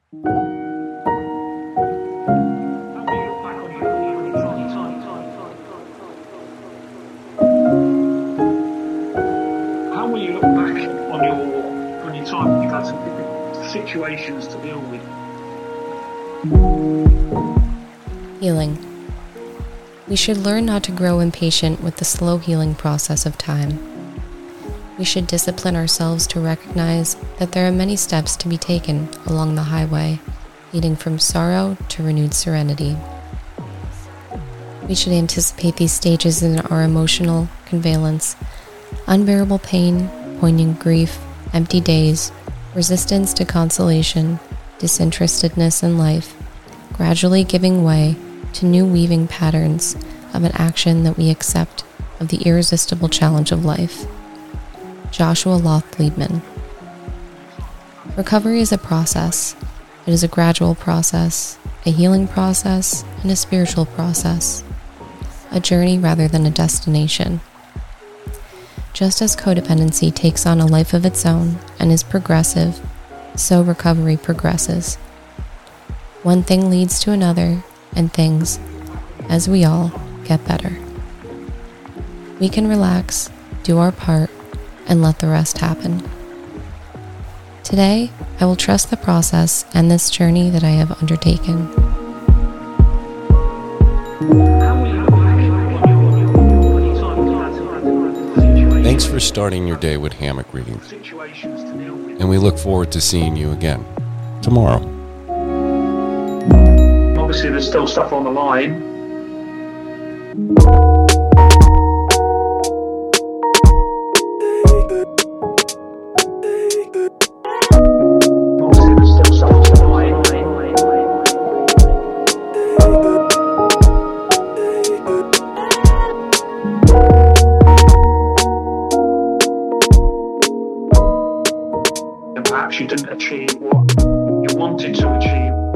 How will you look back on your time? You've had some different situations to deal with. Healing. We should learn not to grow impatient with the slow healing process of time. We should discipline ourselves to recognize that there are many steps to be taken along the highway, leading from sorrow to renewed serenity. We should anticipate these stages in our emotional conveyance: unbearable pain, poignant grief, empty days, resistance to consolation, disinterestedness in life, gradually giving way to new weaving patterns of an action that we accept of the irresistible challenge of life. Joshua Loth Liebman. Recovery is a process. It is a gradual process, a healing process, and a spiritual process. A journey rather than a destination. Just as codependency takes on a life of its own and is progressive, so recovery progresses. One thing leads to another, and things, as we all, get better. We can relax, do our part, and let the rest happen. Today, I will trust the process and this journey that I have undertaken. Thanks for starting your day with hammock readings, and we look forward to seeing you again tomorrow. Obviously, there's still stuff on the line. Perhaps you didn't achieve what you wanted to achieve.